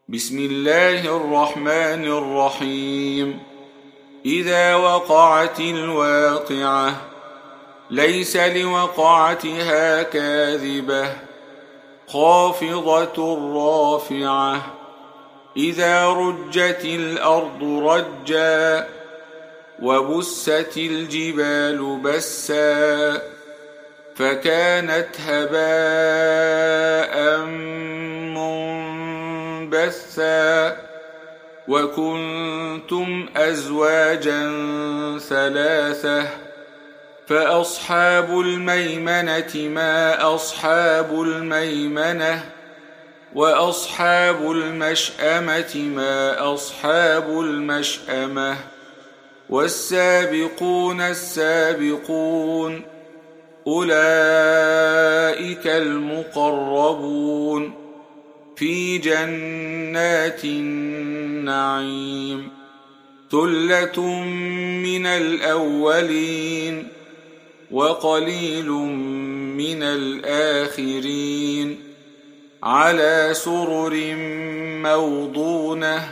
بسم الله الرحمن الرحيم. إذا وقعت الواقعة ليس لوقعتها كاذبة خافضة رافعة إذا رجت الأرض رجا وبست الجبال بسا فكانت هباء منبثا وكنتم أزواجا ثلاثة فأصحاب الميمنة ما أصحاب الميمنة وأصحاب المشأمة ما أصحاب المشأمة والسابقون السابقون أولئك المقربون في جنات النعيم ثلة من الأولين وقليل من الآخرين على سرر موضونة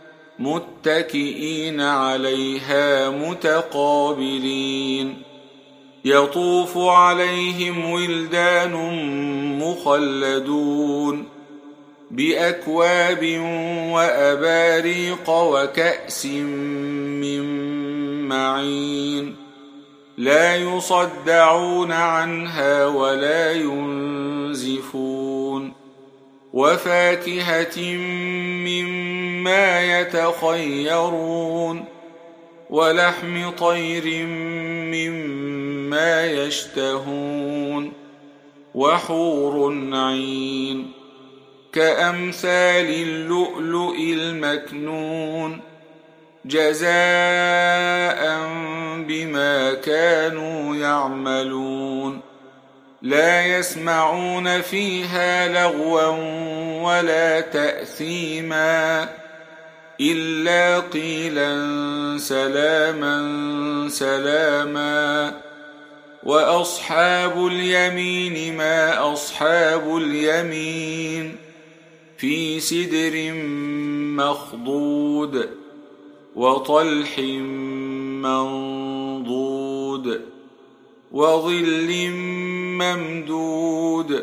متكئين عليها متقابلين يطوف عليهم ولدان مخلدون بأكواب وأباريق وكأس من معين لا يصدعون عنها ولا ينزفون وفاكهة مما يتخيرون ولحم طير مما يشتهون وحور عين كأمثال اللؤلؤ المكنون جزاء بما كانوا يعملون لا يسمعون فيها لغوا ولا تأثيما إلا قيلا سلاما سلاما وأصحاب اليمين ما أصحاب اليمين في سدر مخضود وطلح منضود وظل ممدود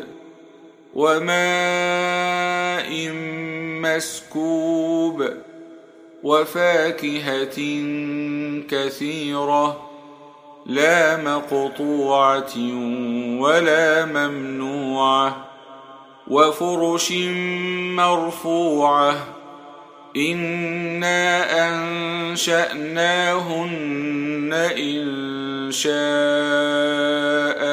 وماء مسكوب وفاكهة كثيرة لا مقطوعة ولا ممنوعة وفرش مرفوعة إنا أنشأناهن إنشاء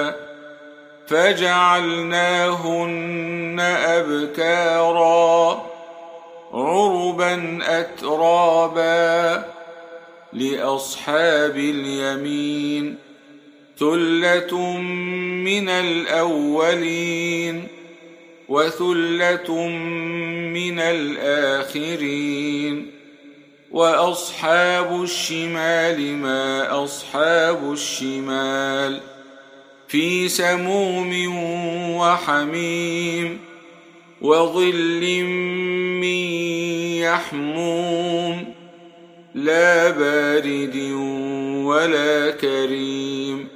فجعلناهن أبكارا عربا أترابا لأصحاب اليمين ثلة من الأولين وثلة من الآخرين وأصحاب الشمال ما أصحاب الشمال في سموم وحميم وظل من يحموم لا بارد ولا كريم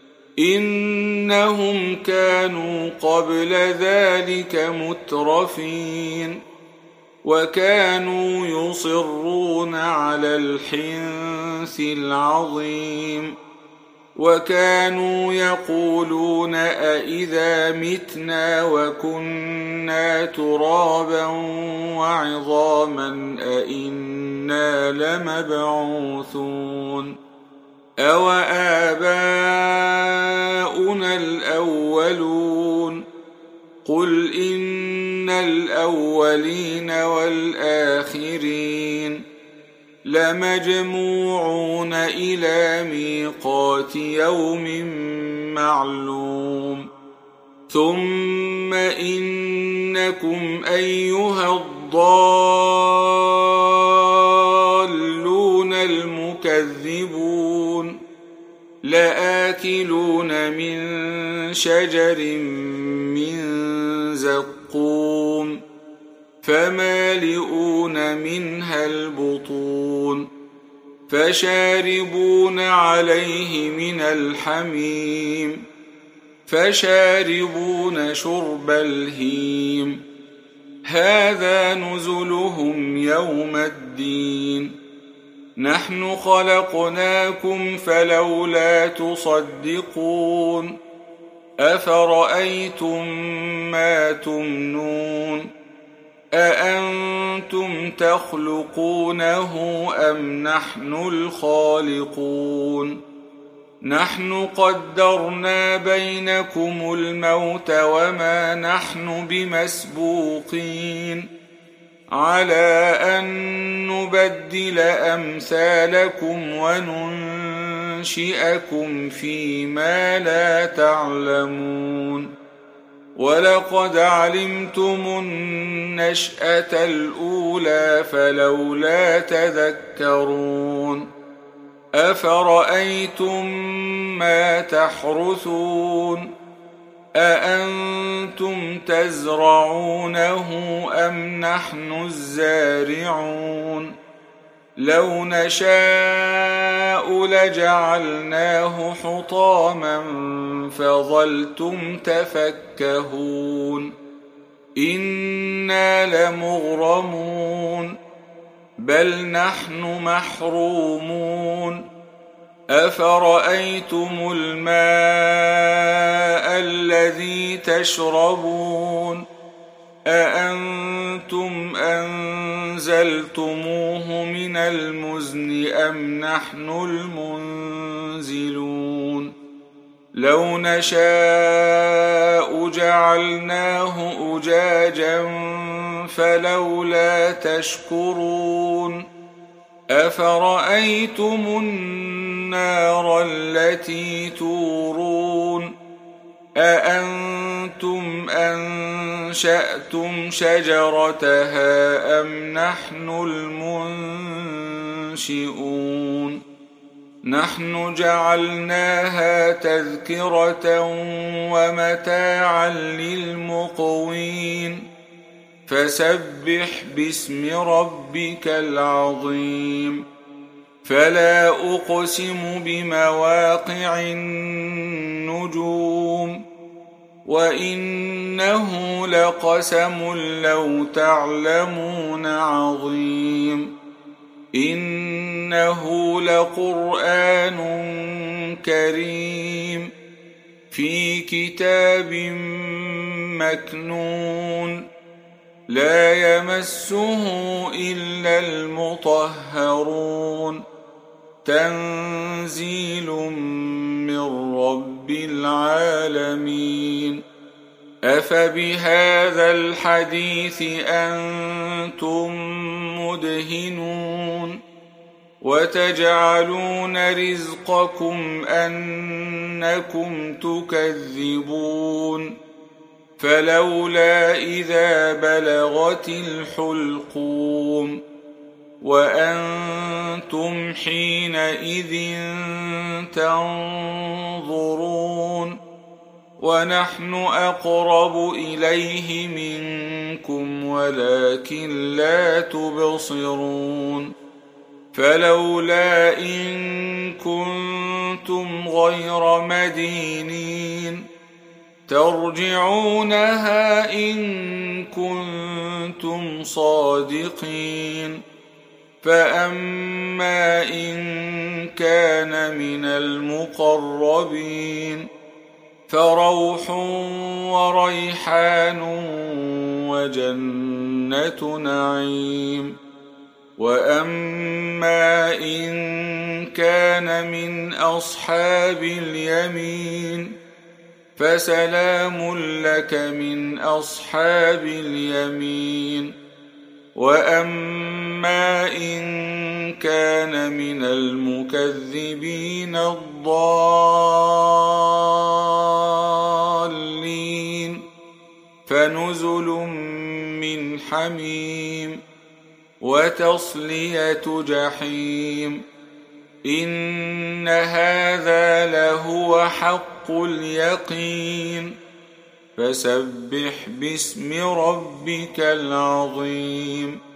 إنهم كانوا قبل ذلك مترفين وكانوا يصرون على الحنث العظيم وكانوا يقولون أإذا متنا وكنا ترابا وعظاما أإنا لمبعوثون أوآباؤنا الأولون قل إن الأولين والآخرين لمجموعون إلى ميقات يوم معلوم ثم إنكم أيها الضالون المكذبون لآكلون من شجر من زقوم فمالئون منها البطون فشاربون عليه من الحميم فشاربون شرب الهيم هذا نزلهم يوم الدين نحن خلقناكم فلولا تصدقون أفرأيتم ما تمنون أأنتم تخلقونه أم نحن الخالقون نحن قدرنا بينكم الموت وما نحن بمسبوقين على أن نبدل أمثالكم وننشئكم فيما لا تعلمون ولقد علمتم النشأة الأولى فلولا تذكرون أفرأيتم ما تحرثون أأنتم تزرعونه أم نحن الزارعون لو نشاء لجعلناه حطاما فظلتم تفكهون إنا لمغرمون بل نحن محرومون أفرأيتم الماء الذي تشربون أأنتم أنزلتموه من المزن أم نحن المنزلون لو نشاء جعلناه أجاجا فلولا تشكرون أفرأيتم النار التي تورون أأنتم أنشأتم شجرتها أم نحن المنشئون نحن جعلناها تذكرة ومتاعا للمقوين فسبح باسم ربك العظيم فلا أقسم بمواقع النجوم وإنه لقسم لو تعلمون عظيم إنه لقرآن كريم في كتاب مكنون لا يمسه إلا المطهرون تنزيل من رب العالمين أفبهذا الحديث أنتم مدهنون وتجعلون رزقكم أنكم تكذبون فلولا إذا بلغت الحلقوم وأنتم حينئذ تنظرون ونحن أقرب إليه منكم ولكن لا تبصرون فلولا إن كنتم غير مدينين ترجعونها إن كنتم صادقين فأما إن كان من المقربين فروح وريحان وجنة نعيم وأما إن كان من أصحاب اليمين فسلام لك من أصحاب اليمين وأما إن كان من المكذبين الضالين فنزل من حميم وتصلية جحيم إن هذا لهو حق اليقين فسبح باسم ربك العظيم.